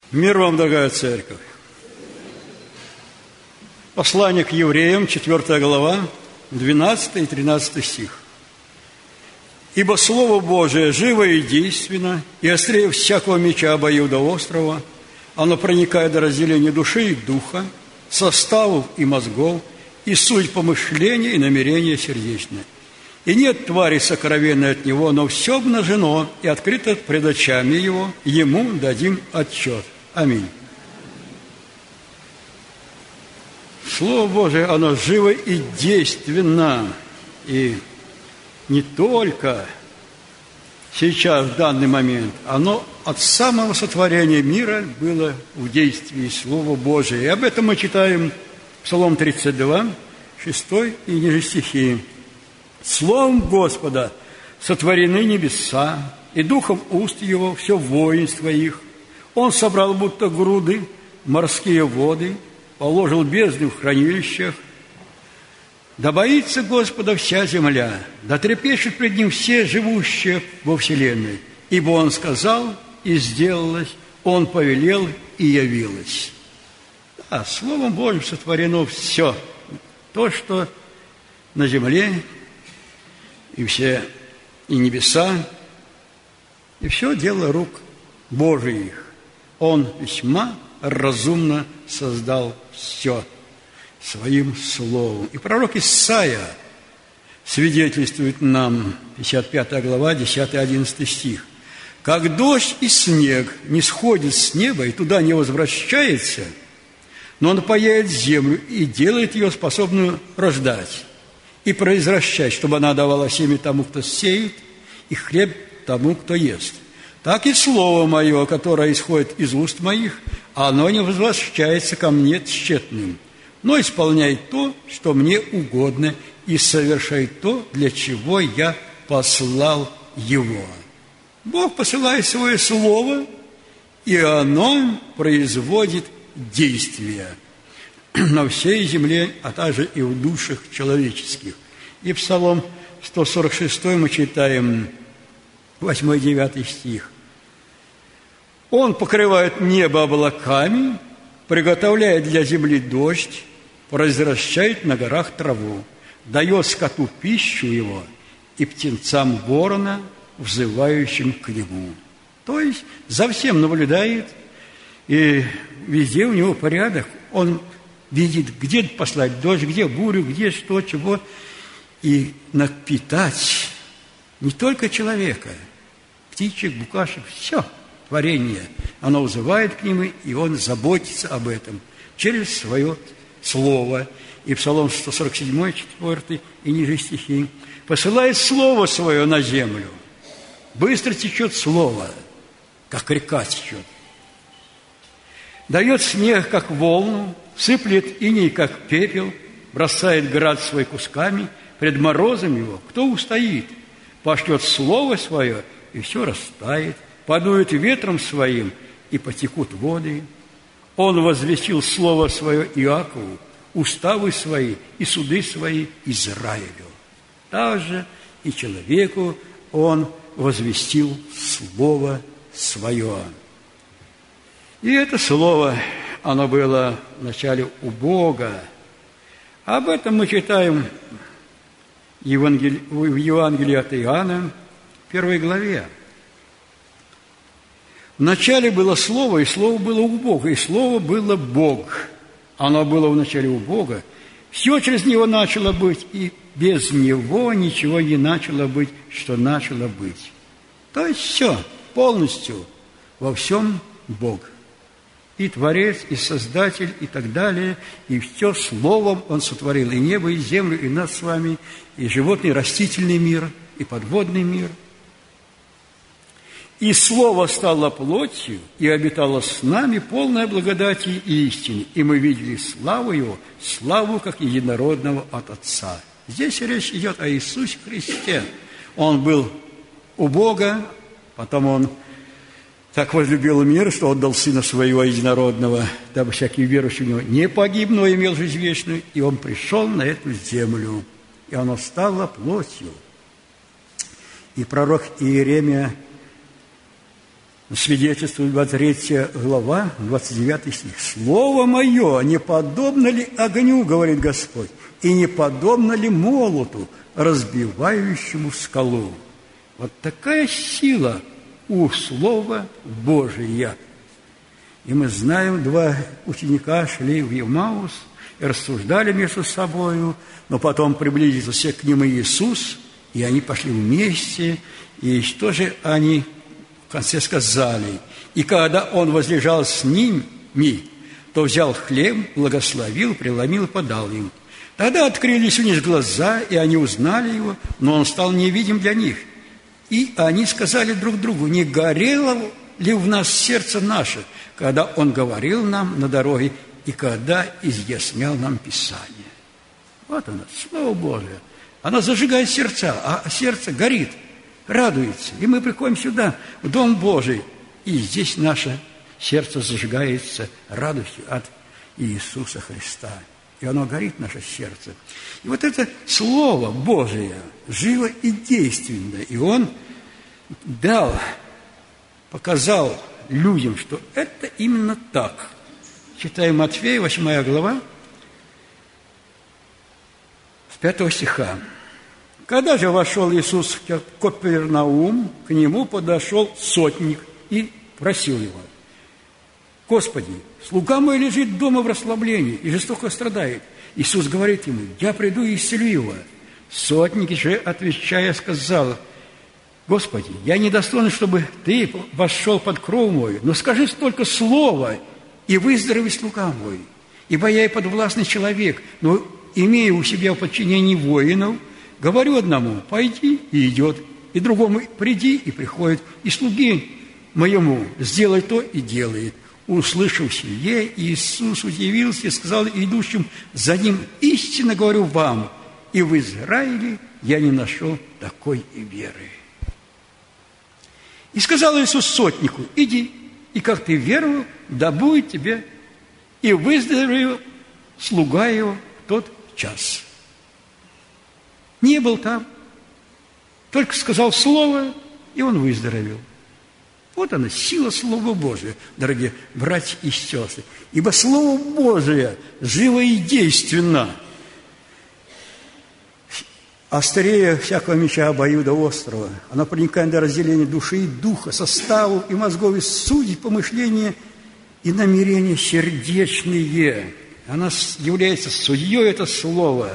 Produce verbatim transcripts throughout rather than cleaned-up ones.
Мир вам, дорогая церковь. Послание к евреям, четвёртая глава, двенадцатый и тринадцатый стих. «Ибо Слово Божие живо и действенно, и острее всякого меча обоюдоострого, оно проникает до разделения души и духа, составов и мозгов, и суть помышления и намерения сердечные. И нет твари сокровенной от него, но все обнажено и открыто пред очами его, ему дадим отчет». Аминь. Слово Божие, оно живо и действенно. И не только сейчас, в данный момент, оно от самого сотворения мира было в действии Слова Божие. И об этом мы читаем Псалом тридцать два, шестой и ниже стихи. «Словом Господа сотворены небеса, и духом уст Его все воинство их. Он собрал будто груды морские воды, положил бездны в хранилищах. Да боится Господа вся земля, да трепещут пред Ним все живущие во вселенной. Ибо Он сказал, и сделалось, Он повелел, и явилось». Да, Словом Божьим сотворено все, то, что на земле, и все, и небеса, и все дело рук Божиих. Он весьма разумно создал все своим словом. И пророк Исаия свидетельствует нам, пятьдесят пятая глава, десятый-одиннадцатый стих. «Как дождь и снег не сходит с неба и туда не возвращается, но он напояет землю и делает ее способную рождать и произвращать, чтобы она давала семя тому, кто сеет, и хлеб тому, кто ест. Так и слово мое, которое исходит из уст моих, оно не возвращается ко мне тщетным, но исполняет то, что мне угодно, и совершает то, для чего я послал его». Бог посылает свое слово, и оно производит действия на всей земле, а также и в душах человеческих. И Псалом сто сорок шесть мы читаем восьмой-девятый стих. «Он покрывает небо облаками, приготовляет для земли дождь, произвращает на горах траву, дает скоту пищу его и птенцам ворона, взывающим к нему». То есть за всем наблюдает, и везде у него порядок. Он видит, где послать дождь, где бурю, где что, чего, и напитать не только человека, птичек, букашек, все творение. Оно взывает к нему, и он заботится об этом через свое слово. И Псалом сто сорок семь, четвёртый и ниже стихи. «Посылает слово свое на землю. Быстро течет слово, как река течет. Дает снег, как волну, сыплет иней, как пепел, бросает град свой кусками, пред морозом его кто устоит? Пошлет слово свое, и все растает, подует ветром своим, и потекут воды. Он возвестил слово свое Иакову, уставы свои и суды свои Израилю. Также и человеку он возвестил слово свое». И это слово, оно было вначале у Бога. Об этом мы читаем в Евангелии, в Евангелии от Иоанна, в первой главе. Вначале было Слово, и Слово было у Бога, и Слово было Бог. Оно было вначале у Бога. Все через Него начало быть, и без Него ничего не начало быть, что начало быть. То есть все, полностью, во всем Бог. И Творец, и Создатель, и так далее. И все Словом Он сотворил и небо, и землю, и нас с вами, и животный, и растительный мир, и подводный мир. И Слово стало плотью, и обитало с нами, полное благодати и истины. И мы видели славу Его, славу как единородного от Отца. Здесь речь идет о Иисусе Христе. Он был у Бога, потом Он так возлюбил мир, что отдал Сына Своего Единородного, дабы всякий верующий в Него не погиб, но имел жизнь вечную. И Он пришел на эту землю, и оно стало плотью. И пророк Иеремия Свидетельствует двадцать третья глава, двадцать девятый стих. «Слово мое не подобно ли огню, говорит Господь, и не подобно ли молоту, разбивающему скалу?» Вот такая сила у Слова Божия. И мы знаем, два ученика шли в Емаус и рассуждали между собою, но потом приблизился к ним Иисус, и они пошли вместе, и что же они в конце сказали? «И когда Он возлежал с ними, то взял хлеб, благословил, преломил и подал им. Тогда открылись у них глаза, и они узнали Его, но Он стал невидим для них. И они сказали друг другу: не горело ли в нас сердце наше, когда Он говорил нам на дороге и когда изъяснял нам Писание?» Вот оно, Слово Божие. Оно зажигает сердца, а сердце горит, радуется. И мы приходим сюда, в Дом Божий, и здесь наше сердце зажигается радостью от Иисуса Христа. И оно горит, наше сердце. И вот это Слово Божие живо и действенно. И Он дал, показал людям, что это именно так. Читаем Матфея, восьмая глава, с пятого стиха. «Когда же вошел Иисус в Капернаум, к Нему подошел сотник и просил Его: Господи, слуга мой лежит дома в расслаблении и жестоко страдает. Иисус говорит ему: я приду и исцелю его. Сотник же, отвечая, сказал: Господи, я недостоин, чтобы Ты вошел под кров мой, но скажи только слово, и выздоровеет слуга мой. Ибо я и подвластный человек, но имея у себя в подчинении воинов, говорю одному: пойди, и идет, и другому: приди, и приходит, и слуге моему: сделай то, и делает. Услышав сие, Иисус удивился и сказал идущим за Ним: истинно говорю вам, и в Израиле я не нашел такой веры. И сказал Иисус сотнику: иди, и как ты веровал, да будет тебе. И выздоровел слуга его в тот час. Не был там, только сказал слово, и он выздоровел. Вот она, сила Слова Божия, дорогие братья и сестры. Ибо Слово Божие живо и действенно. Острее всякого меча обоюда острого. Оно проникает до разделения души и духа, составу и мозгов, и судить помышления и намерения сердечные. Она является судьей, это слово.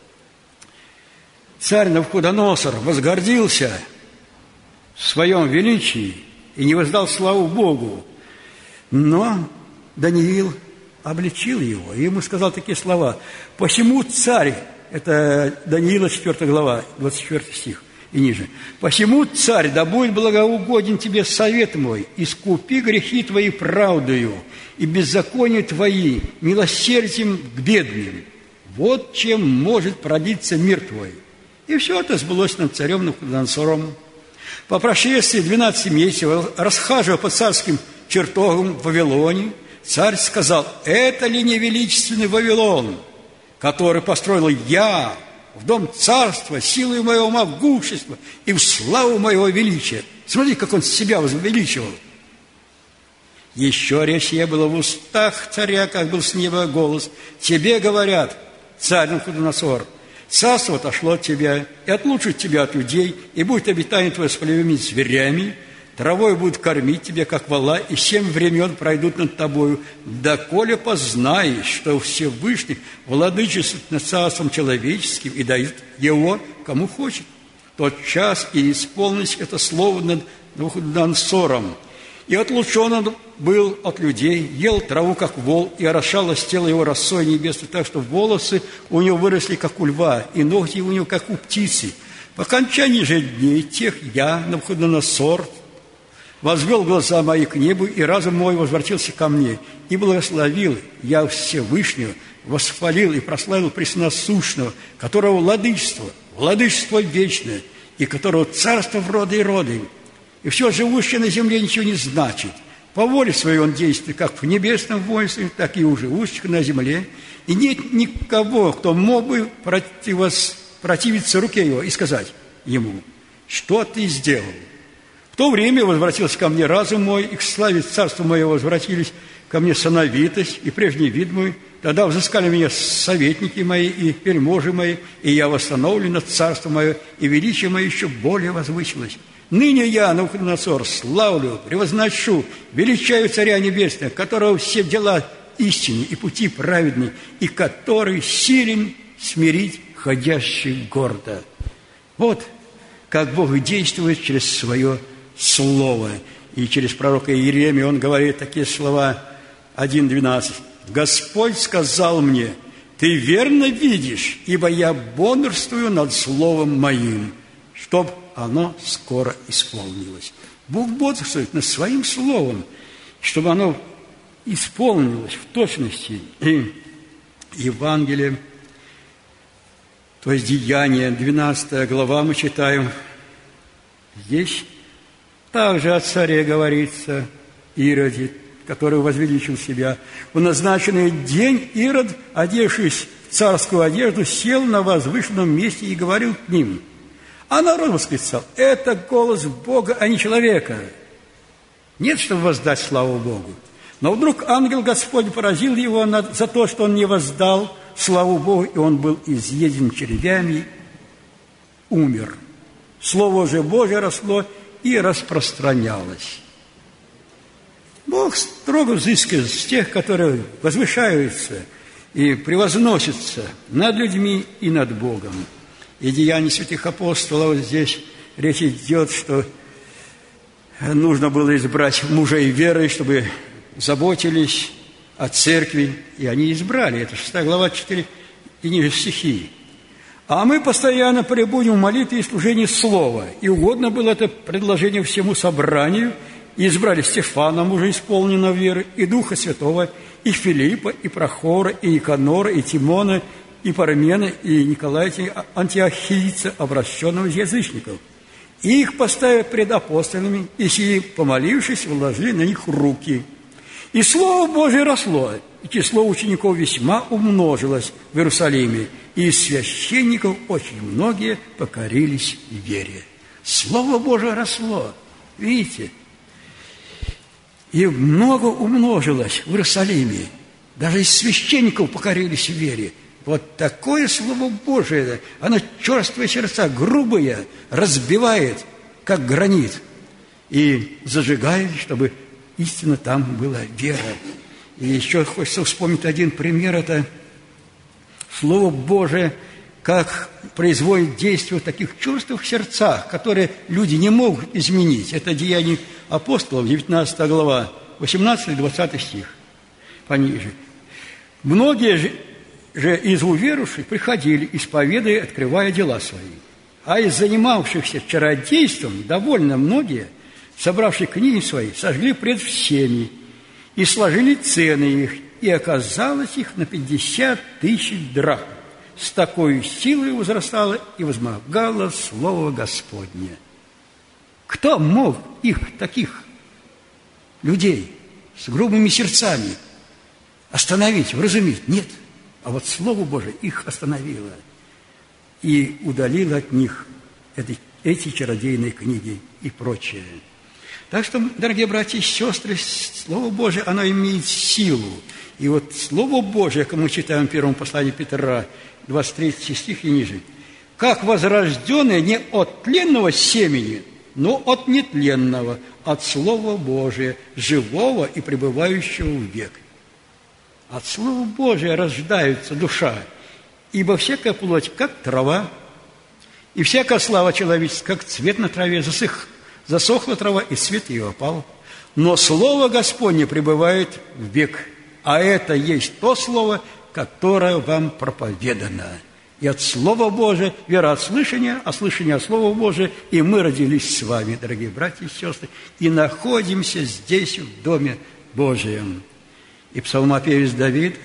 Царь Навуходоносор возгордился в своем величии и не воздал славу Богу. Но Даниил обличил его, и ему сказал такие слова: «Посему царь», это Даниила, четвёртая глава, двадцать четвёртый стих и ниже, «Посему, царь, да будет благоугоден тебе совет мой, искупи грехи твои правдою, и беззакония твои милосердием к бедным. Вот чем может продиться мир твой». И все это сбылось над царем Навуходоносором. По прошествии двенадцати месяцев, расхаживая по царским чертогам в Вавилоне, царь сказал: «Это ли не величественный Вавилон, который построил я в дом царства, силой моего могущества и в славу моего величия?» Смотри, как он себя возвеличивал. Еще речь я была в устах царя, как был с неба голос: «Тебе говорят, царь Навуходоносор, царство отошло от тебя, и отлучит тебя от людей, и будет обитание твое с полевыми зверями, травой будут кормить тебя, как вола, и семь времен пройдут над тобою, доколе познаешь, что Всевышний владычествует над царством человеческим и дает его, кому хочет». Тот час и исполнилось это слово над Навуходоносором. И отлучен он был от людей, ел траву, как вол, и орошалось тело его росой небесной, так что волосы у него выросли, как у льва, и ногти у него, как у птицы. По окончании же дней тех я, Навуходоносор, возвел глаза мои к небу, и разум мой возвратился ко мне, и благословил я Всевышнего, восхвалил и прославил Пресносущного, которого владычество, владычество вечное, и которого царство в роды и роды. И все живущее на земле ничего не значит. По воле своей он действует как в небесном воинстве, так и у живущих на земле. И нет никого, кто мог бы противос... противиться руке его и сказать ему: что ты сделал? В то время возвратился ко мне разум мой, и к славе царства моего возвратились ко мне сановитость и прежний вид мой. Тогда взыскали меня советники мои и вельможи мои, и я восстановлен над царство мое, и величие мое еще более возвысилось. Ныне я, Навуходоносор, славлю, превозношу, величаю Царя Небесного, которого все дела истинны и пути праведны, и который силен смирить ходящих гордо. Вот как Бог действует через свое Слово. И через пророка Иеремию он говорит такие слова, один двенадцать. «Господь сказал мне, ты верно видишь, ибо я бодрствую над словом моим, чтоб оно скоро исполнилось». Бог бодрствует над своим словом, чтобы оно исполнилось в точности. И Евангелие, то есть Деяния, двенадцатая глава, мы читаем, здесь также о царе говорится, Ироде, который возвеличил себя. В назначенный день Ирод, одевшись в царскую одежду, сел на возвышенном месте и говорил к ним. А народ восклицал: это голос Бога, а не человека. Нет, чтобы воздать славу Богу. Но вдруг ангел Господень поразил его за то, что он не воздал славу Богу, и он был изъеден червями, умер. Слово же Божие росло и распространялось. Бог строго взыскивает с тех, которые возвышаются и превозносятся над людьми и над Богом. И Деяния святых апостолов, здесь речь идет, что нужно было избрать мужей веры, чтобы заботились о церкви, и они избрали. Это шестая глава, четыре и ниже стихи. А мы постоянно пребудем в молитве и служении слова. И угодно было это предложение всему собранию. И избрали Стефана, мужа исполненного веры, и Духа Святого, и Филиппа, и Прохора, и Никанора, и Тимона, и Пармена, и Николая Антиохийца, обращенного из язычников. И их поставят пред апостолами, и сии, помолившись, вложили на них руки. И Слово Божие росло, и число учеников весьма умножилось в Иерусалиме, и из священников очень многие покорились вере. Слово Божие росло, видите? И много умножилось в Иерусалиме. Даже из священников покорились вере. Вот такое Слово Божие, оно черствые сердца, грубые, разбивает, как гранит, и зажигает, чтобы истинно там была вера. И еще хочется вспомнить один пример, это Слово Божие, как производит действие в таких чувствах сердцах, которые люди не могут изменить. Это Деяния апостолов, девятнадцатая глава, восемнадцатый и двадцатый стих, пониже. Многие же, же из уверовавших приходили, исповедуя, открывая дела свои. А из занимавшихся чародейством довольно многие, собравшие книги свои, сожгли пред всеми и сложили цены их, и оказалось их на пятьдесят тысяч драхм. С такой силой возрастало и возмогало Слово Господне. Кто мог их, таких людей, с грубыми сердцами остановить, вразумить? Нет. А вот Слово Божие их остановило и удалило от них эти, эти чародейные книги и прочее. Так что, дорогие братья и сестры, Слово Божие, оно имеет силу. И вот Слово Божие, как мы читаем в первом послании Петра, двадцать третий стих и ниже, как возрожденное не от тленного семени, но от нетленного, от Слова Божия, живого и пребывающего в век. От Слова Божия рождается душа, ибо всякая плоть, как трава, и всякая слава человеческая, как цвет на траве, засых, засохла трава, и цвет ее опал. Но Слово Господне пребывает в век, а это есть то Слово, которое вам проповедано. И от Слова Божия вера от слышания, а слышание от Слова Божия, и мы родились с вами, дорогие братья и сестры, и находимся здесь, в Доме Божьем. И псалмопевец Давид,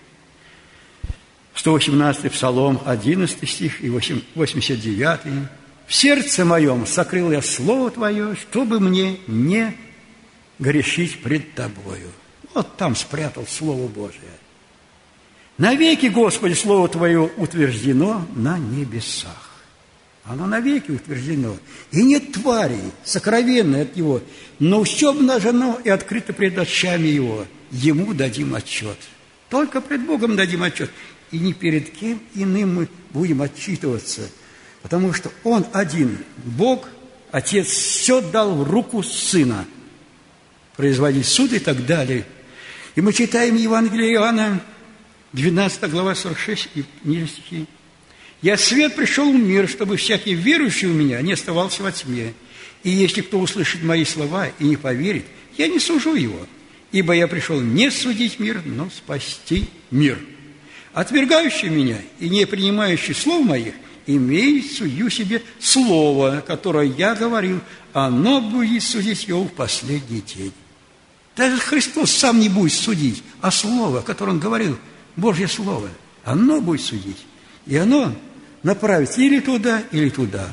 сто восемнадцатый псалом, одиннадцатый стих и восемьдесят девятый. «В сердце моем сокрыл я Слово Твое, чтобы мне не грешить пред Тобою». Вот там спрятал Слово Божие. «Навеки, Господи, Слово Твое утверждено на небесах». Оно навеки утверждено. И нет твари, сокровенной от Него, но все обнажено и открыто пред очами Его. Ему дадим отчет. Только пред Богом дадим отчет. И ни перед кем иным мы будем отчитываться. Потому что Он один, Бог, Отец, все дал в руку Сына. Производить суд и так далее. И мы читаем Евангелие Иоанна, двенадцатая глава, сорок шесть и ниже стихи. «Я свет пришел в мир, чтобы всякий верующий в Меня не оставался во тьме. И если кто услышит Мои слова и не поверит, я не сужу его, ибо я пришел не судить мир, но спасти мир. Отвергающий Меня и не принимающий слов Моих имеет судью себе слово, которое я говорил, оно будет судить его в последний день». Даже Христос сам не будет судить, а слово, которое Он говорил, Божье Слово, оно будет судить. И оно направить или туда, или туда.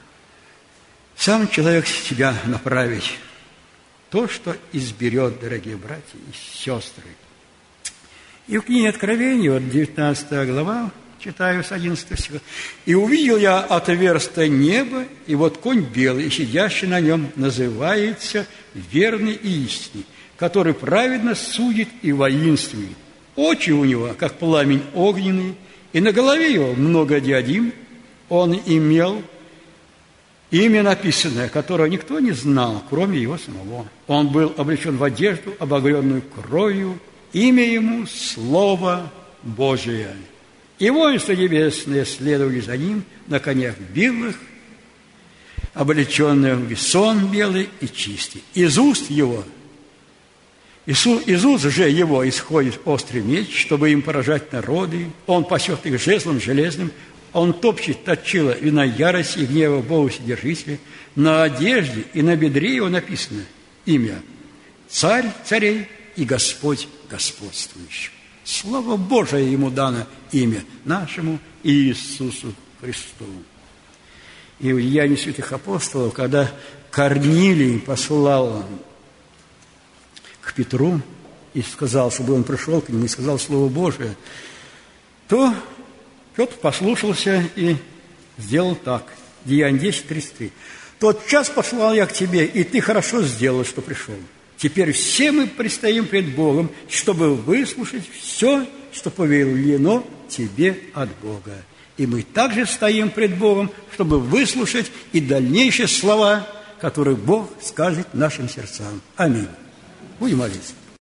Сам человек себя направить. То, что изберет, дорогие братья и сестры. И в книге Откровения, вот девятнадцатая глава, читаю с одиннадцатого стиха. «И увидел я отверстие неба, и вот конь белый, и сидящий на нем называется верный и истинный, который праведно судит и воинствует. Очи у него, как пламень огненный, и на голове его много диадим. Он имел имя написанное, которого никто не знал, кроме его самого. Он был облечен в одежду, обогренную кровью. Имя ему – Слово Божие. И воинства небесные следовали за ним на конях белых, облеченные в весон белый и чистый. Из уст его Из уст же его исходит острый меч, чтобы им поражать народы. Он пасет их жезлом железным. Он топчет точила вина ярости и гнева Бога Вседержителя. На одежде и на бедре его написано имя Царь царей и Господь господствующий. Слово Божие ему дано имя нашему Иисусу Христу. И в Деянии святых апостолов, когда Корнилий послал к Петру и сказал, чтобы он пришел к нему и сказал Слово Божие, то Петр послушался и сделал так. Деяние десять, тридцать три. «Тот час послал я к тебе, и ты хорошо сделал, что пришел. Теперь все мы предстоим пред Богом, чтобы выслушать все, что повелено тебе от Бога. И мы также стоим пред Богом, чтобы выслушать и дальнейшие слова, которые Бог скажет нашим сердцам. Аминь». Будем молиться.